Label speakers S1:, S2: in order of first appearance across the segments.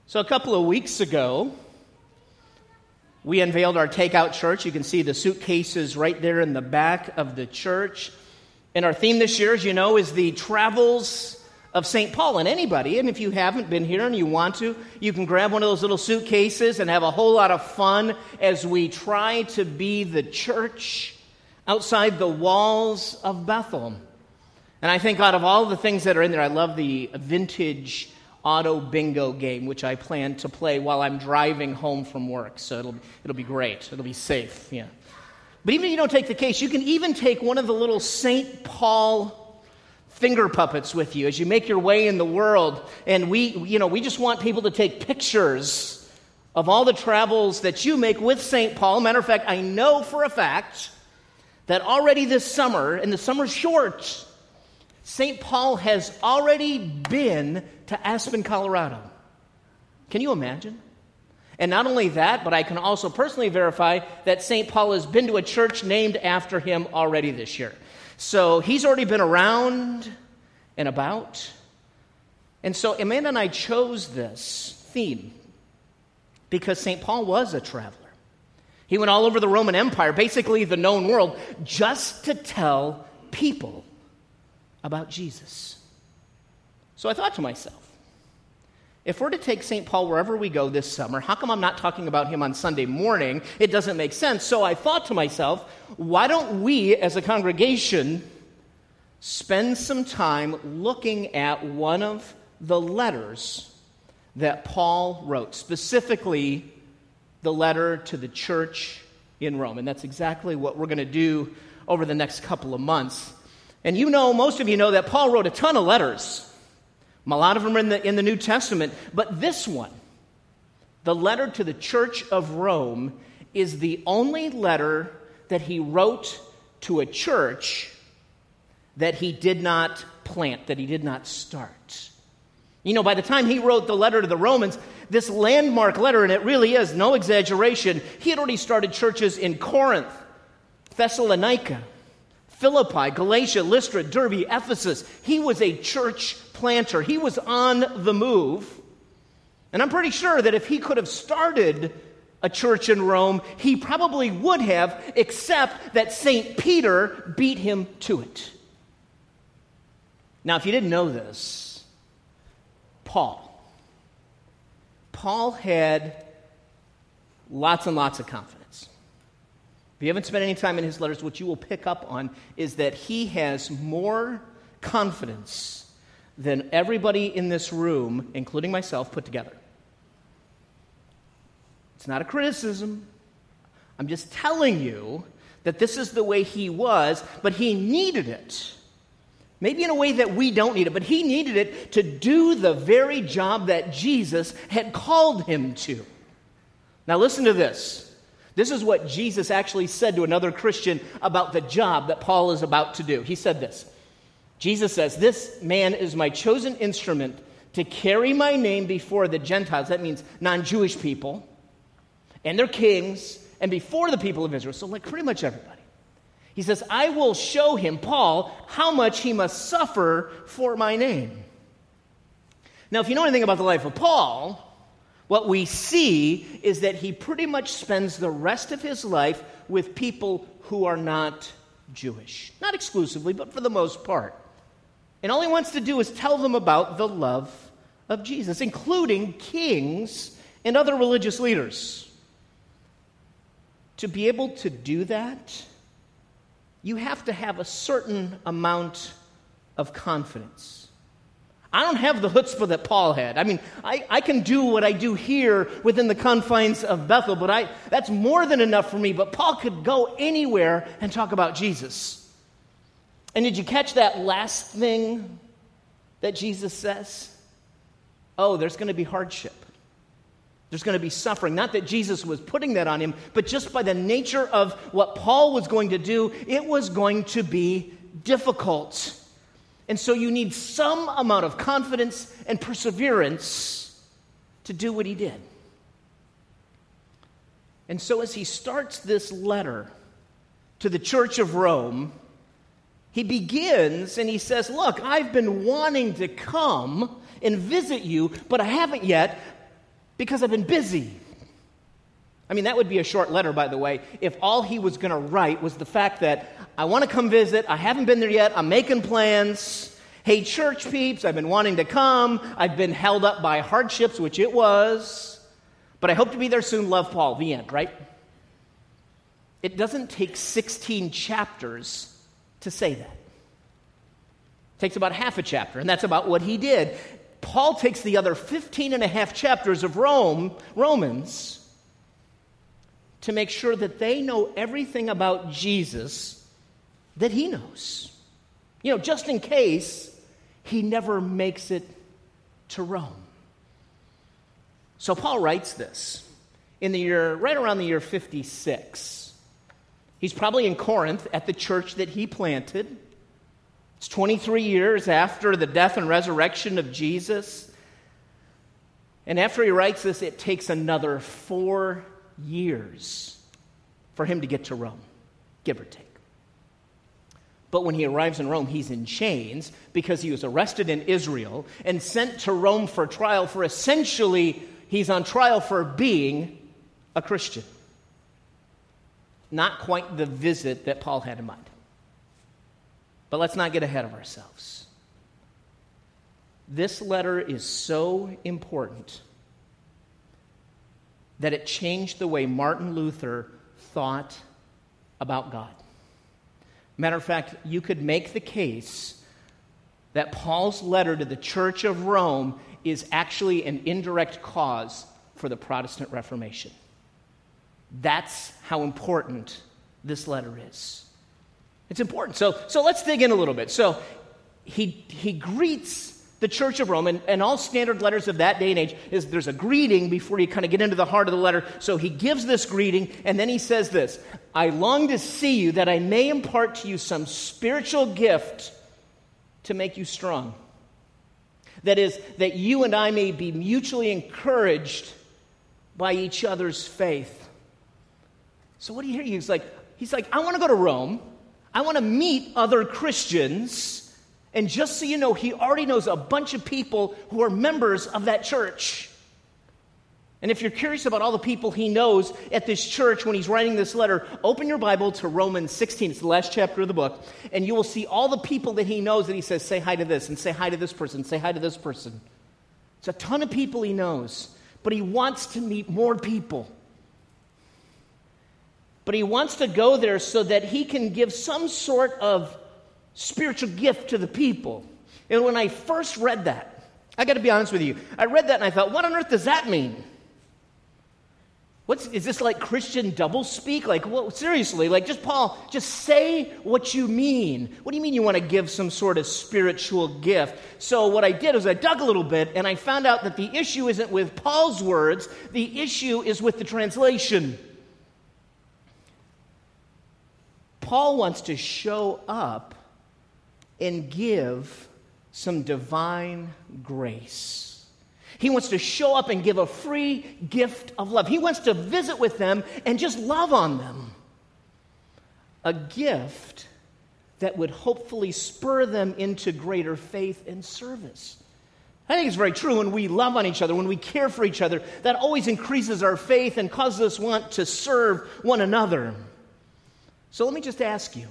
S1: So a couple of weeks ago, we unveiled our takeout church. You can see the suitcases right there in the back of the church. And our theme this year, as you know, is the travels of St. Paul. And anybody, and if you haven't been here and you want to, you can grab one of those little suitcases and have a whole lot of fun as we try to be the church outside the walls of Bethel. And I think out of all the things that are in there, I love the vintage auto bingo game, which I plan to play while I'm driving home from work. So it'll be great. It'll be safe, yeah. But even if you don't take the case, you can even take one of the little St. Paul finger puppets with you as you make your way in the world. And we just want people to take pictures of all the travels that you make with St. Paul. Matter of fact, I know for a fact that already this summer, and the summer's short, St. Paul has already been to Aspen, Colorado. Can you imagine? And not only that, but I can also personally verify that St. Paul has been to a church named after him already this year. So he's already been around and about. And so Amanda and I chose this theme because St. Paul was a traveler. He went all over the Roman Empire, basically the known world, just to tell people about Jesus. So I thought to myself, if we're to take St. Paul wherever we go this summer, how come I'm not talking about him on Sunday morning? It doesn't make sense. So I thought to myself, why don't we as a congregation spend some time looking at one of the letters that Paul wrote, specifically the letter to the church in Rome. And that's exactly what we're going to do over the next couple of months. And most of you know that Paul wrote a ton of letters. A lot of them are in the New Testament. But this one, the letter to the church of Rome, is the only letter that he wrote to a church that he did not plant, that he did not start. By the time he wrote the letter to the Romans, this landmark letter, and it really is no exaggeration, he had already started churches in Corinth, Thessalonica, Philippi, Galatia, Lystra, Derbe, Ephesus. He was a church planter. He was on the move. And I'm pretty sure that if he could have started a church in Rome, he probably would have, except that St. Peter beat him to it. Now, if you didn't know this, Paul had lots and lots of confidence. If you haven't spent any time in his letters, what you will pick up on is that he has more confidence than everybody in this room, including myself, put together. It's not a criticism. I'm just telling you that this is the way he was, but he needed it. Maybe in a way that we don't need it, but he needed it to do the very job that Jesus had called him to. Now listen to this. This is what Jesus actually said to another Christian about the job that Paul is about to do. He said this. Jesus says, "This man is my chosen instrument to carry my name before the Gentiles." That means non-Jewish people and their kings and before the people of Israel. So like pretty much everybody. He says, "I will show him," Paul, "how much he must suffer for my name." Now, if you know anything about the life of Paul, what we see is that he pretty much spends the rest of his life with people who are not Jewish. Not exclusively, but for the most part. And all he wants to do is tell them about the love of Jesus, including kings and other religious leaders. To be able to do that, you have to have a certain amount of confidence. I don't have the chutzpah that Paul had. I mean, I can do what I do here within the confines of Bethel, but that's more than enough for me. But Paul could go anywhere and talk about Jesus. And did you catch that last thing that Jesus says? Oh, there's going to be hardship. There's going to be suffering. Not that Jesus was putting that on him, but just by the nature of what Paul was going to do, it was going to be difficult. And so you need some amount of confidence and perseverance to do what he did. And so as he starts this letter to the church of Rome, he begins and he says, "Look, I've been wanting to come and visit you, but I haven't yet because I've been busy. I mean, that would be a short letter, by the way, if all he was going to write was the fact that I want to come visit, I haven't been there yet, I'm making plans. Hey, church peeps, I've been wanting to come. I've been held up by hardships, which it was. But I hope to be there soon. Love, Paul. The end, right? It doesn't take 16 chapters to say that. It takes about half a chapter, and that's about what he did. Paul takes the other 15 and a half chapters of Romans, to make sure that they know everything about Jesus that he knows. You know, just in case he never makes it to Rome. So Paul writes this in the year, right around the year 56. He's probably in Corinth at the church that he planted. It's 23 years after the death and resurrection of Jesus. And after he writes this, it takes another 4 years for him to get to Rome, give or take. But when he arrives in Rome, he's in chains because he was arrested in Israel and sent to Rome for trial for essentially, he's on trial for being a Christian. Not quite the visit that Paul had in mind. But let's not get ahead of ourselves. This letter is so important that it changed the way Martin Luther thought about God. Matter of fact, you could make the case that Paul's letter to the Church of Rome is actually an indirect cause for the Protestant Reformation. That's how important this letter is. It's important. So let's dig in a little bit. So he greets the Church of Rome, and all standard letters of that day and age, is there's a greeting before you kind of get into the heart of the letter. So he gives this greeting, and then he says this: I long to see you that I may impart to you some spiritual gift to make you strong. That is, that you and I may be mutually encouraged by each other's faith. So what do you hear? He's like, I want to go to Rome. I want to meet other Christians. And just so you know, he already knows a bunch of people who are members of that church. And if you're curious about all the people he knows at this church when he's writing this letter, open your Bible to Romans 16. It's the last chapter of the book. And you will see all the people that he knows that he says, say hi to this, and say hi to this person, say hi to this person. It's a ton of people he knows. But he wants to meet more people. But he wants to go there so that he can give some sort of spiritual gift to the people. And when I first read that, I got to be honest with you, I read that and I thought, what on earth does that mean? Is this like Christian doublespeak? Like, what, seriously, like Paul, just say what you mean. What do you mean you want to give some sort of spiritual gift? So what I did is I dug a little bit and I found out that the issue isn't with Paul's words, the issue is with the translation. Paul wants to show up and give some divine grace. He wants to show up and give a free gift of love. He wants to visit with them and just love on them. A gift that would hopefully spur them into greater faith and service. I think it's very true when we love on each other, when we care for each other, that always increases our faith and causes us want to serve one another. So let me just ask you,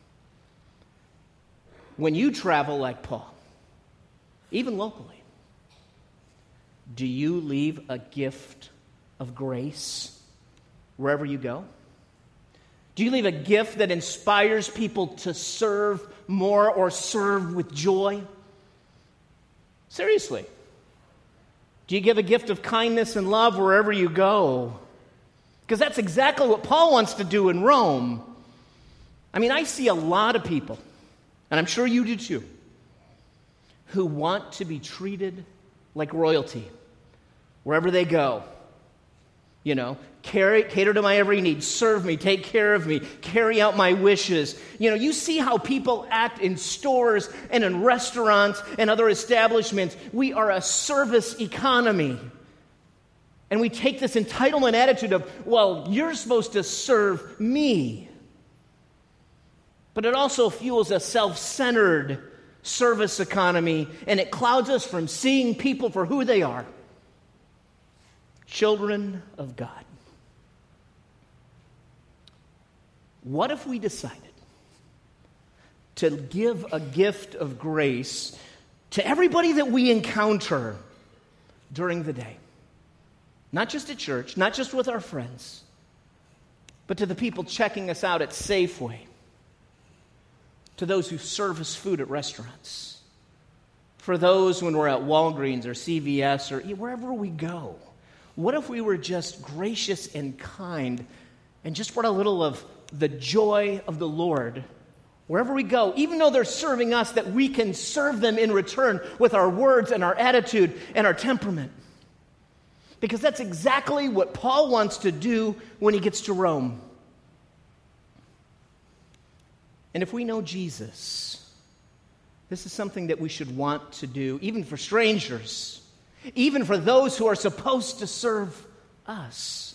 S1: when you travel like Paul, even locally, do you leave a gift of grace wherever you go? Do you leave a gift that inspires people to serve more or serve with joy? Seriously. Do you give a gift of kindness and love wherever you go? Because that's exactly what Paul wants to do in Rome. I mean, I see a lot of people, and I'm sure you do too, who want to be treated like royalty wherever they go. You know, cater to my every need, serve me, take care of me, carry out my wishes. You know, you see how people act in stores and in restaurants and other establishments. We are a service economy. And we take this entitlement attitude of, well, you're supposed to serve me. But it also fuels a self-centered service economy, and it clouds us from seeing people for who they are. children of God, what if we decided to give a gift of grace to everybody that we encounter during the day? Not just at church, not just with our friends, but to the people checking us out at Safeway, to those who serve us food at restaurants, for those when we're at Walgreens or CVS or wherever we go. What if we were just gracious and kind and just brought a little of the joy of the Lord wherever we go, even though they're serving us, that we can serve them in return with our words and our attitude and our temperament? Because that's exactly what Paul wants to do when he gets to Rome. And if we know Jesus, this is something that we should want to do, even for strangers, even for those who are supposed to serve us.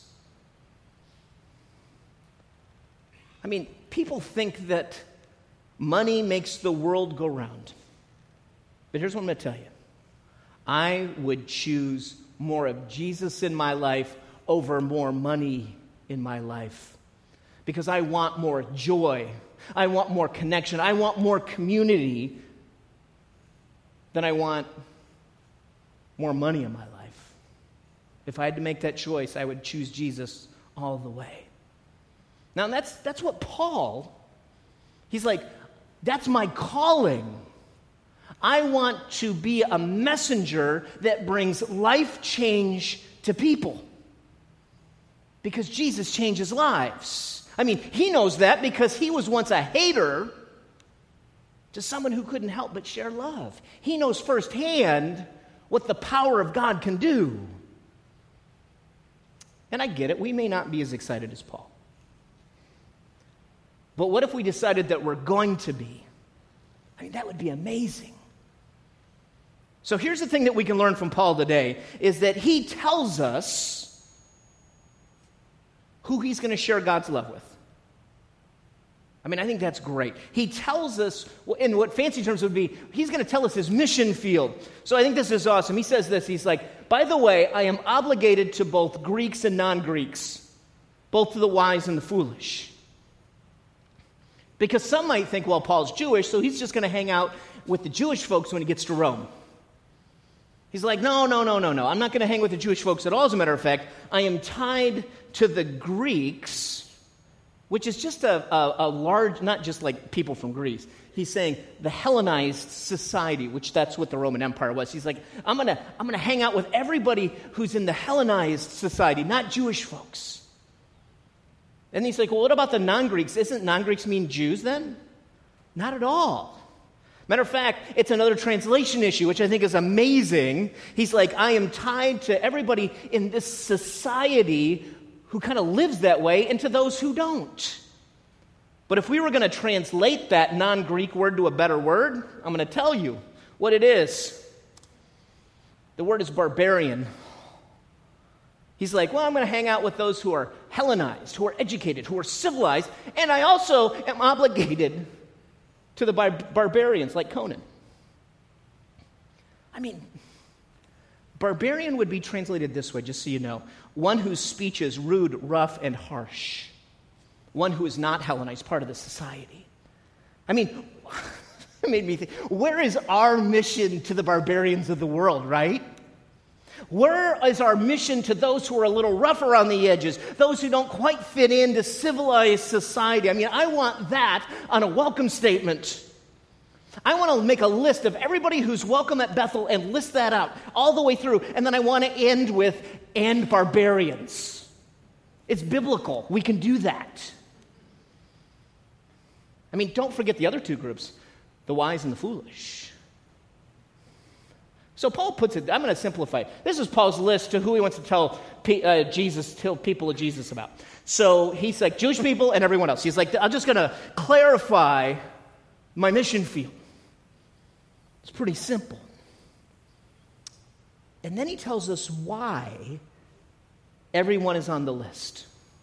S1: I mean, people think that money makes the world go round. But here's what I'm going to tell you. I would choose more of Jesus in my life over more money in my life. Because I want more joy. I want more connection. I want more community than I want more money in my life. If I had to make that choice, I would choose Jesus all the way. Now that's what Paul, he's like, that's my calling. I want to be a messenger that brings life change to people. Because Jesus changes lives. I mean, he knows that because he was once a hater to someone who couldn't help but share love. He knows firsthand what the power of God can do. And I get it, we may not be as excited as Paul. But what if we decided that we're going to be? I mean, that would be amazing. So here's the thing that we can learn from Paul today, is that he tells us who he's going to share God's love with. I mean, I think that's great. He tells us, in what fancy terms would be, he's going to tell us his mission field. So I think this is awesome. He says this, he's like, by the way, I am obligated to both Greeks and non-Greeks, both to the wise and the foolish. Because some might think, well, Paul's Jewish, so he's just going to hang out with the Jewish folks when he gets to Rome. He's like, no. I'm not going to hang with the Jewish folks at all. As a matter of fact, I am tied to the Greeks, which is just a large, not just like people from Greece. He's saying the Hellenized society, which that's what the Roman Empire was. He's like, I'm gonna hang out with everybody who's in the Hellenized society, not Jewish folks. And he's like, well, what about the non-Greeks? Isn't non-Greeks mean Jews then? Not at all. Matter of fact, it's another translation issue, which I think is amazing. He's like, I am tied to everybody in this society who kind of lives that way and to those who don't. But if we were going to translate that non-Greek word to a better word, I'm going to tell you what it is. The word is barbarian. He's like, well, I'm going to hang out with those who are Hellenized, who are educated, who are civilized, and I also am obligated to the barbarians like Conan. I mean, barbarian would be translated this way, just so you know. One whose speech is rude, rough, and harsh. One who is not Hellenized, part of the society. I mean, it made me think, where is our mission to the barbarians of the world, right? Where is our mission to those who are a little rough around the edges, those who don't quite fit into civilized society? I mean, I want that on a welcome statement. I want to make a list of everybody who's welcome at Bethel and list that out all the way through. And then I want to end with, and barbarians. It's biblical. We can do that. I mean, don't forget the other two groups, the wise and the foolish. So Paul puts it, I'm going to simplify. This is Paul's list to who he wants to tell people of Jesus about. So he's like, Jewish people and everyone else. He's like, I'm just going to clarify my mission field. It's pretty simple. And then he tells us why everyone is on the list.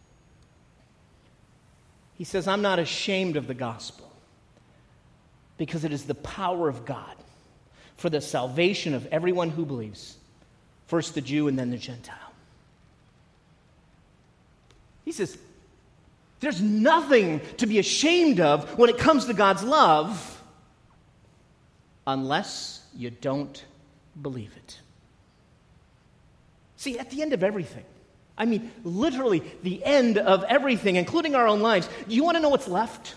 S1: He says, I'm not ashamed of the gospel because it is the power of God for the salvation of everyone who believes, first the Jew and then the Gentile. He says, there's nothing to be ashamed of when it comes to God's love unless you don't believe it. See, at the end of everything, I mean, literally the end of everything, including our own lives, do you want to know what's left?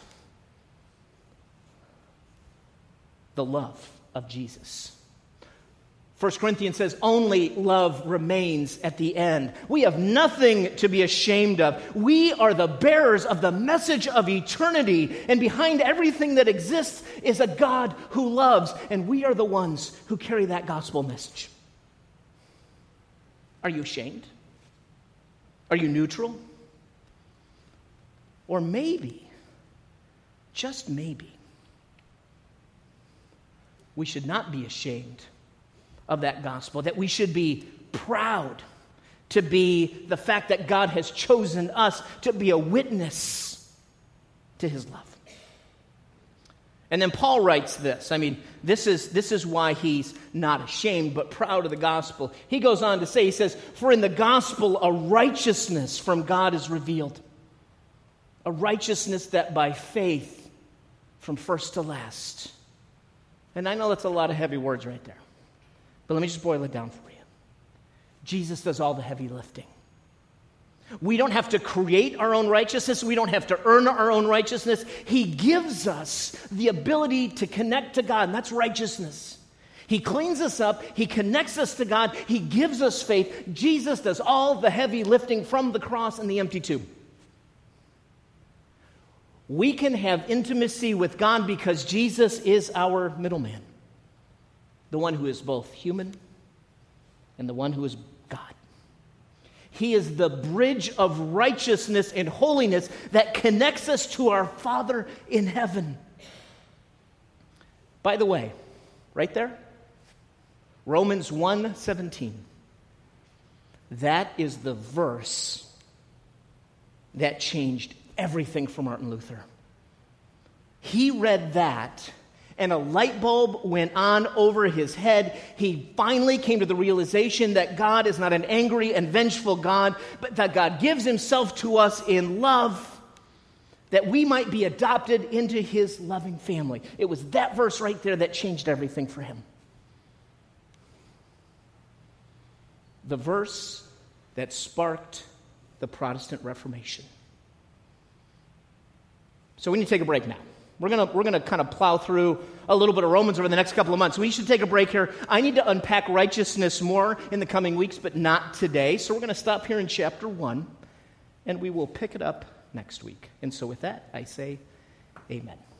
S1: The love of Jesus. 1 Corinthians says, only love remains at the end. We have nothing to be ashamed of. We are the bearers of the message of eternity, and behind everything that exists is a God who loves, and we are the ones who carry that gospel message. Are you ashamed? Are you neutral? Or maybe, just maybe, we should not be ashamed of that gospel, that we should be proud to be the fact that God has chosen us to be a witness to his love. And then Paul writes this. I mean, this is why he's not ashamed but proud of the gospel. He goes on to say, he says, for in the gospel a righteousness from God is revealed. A righteousness that by faith from first to last. And I know that's a lot of heavy words right there. But let me just boil it down for you. Jesus does all the heavy lifting. We don't have to create our own righteousness. We don't have to earn our own righteousness. He gives us the ability to connect to God, and that's righteousness. He cleans us up. He connects us to God. He gives us faith. Jesus does all the heavy lifting from the cross and the empty tomb. We can have intimacy with God because Jesus is our middleman. The one who is both human and the one who is God. He is the bridge of righteousness and holiness that connects us to our Father in heaven. By the way, right there, Romans 1:17. That is the verse that changed everything for Martin Luther. He read that, and a light bulb went on over his head. He finally came to the realization that God is not an angry and vengeful God, but that God gives himself to us in love, that we might be adopted into his loving family. It was that verse right there that changed everything for him. The verse that sparked the Protestant Reformation. So we need to take a break now. We're gonna kind of plow through a little bit of Romans over the next couple of months. We should take a break here. I need to unpack righteousness more in the coming weeks, but not today. So we're going to stop here in chapter 1, and we will pick it up next week. And so with that, I say amen.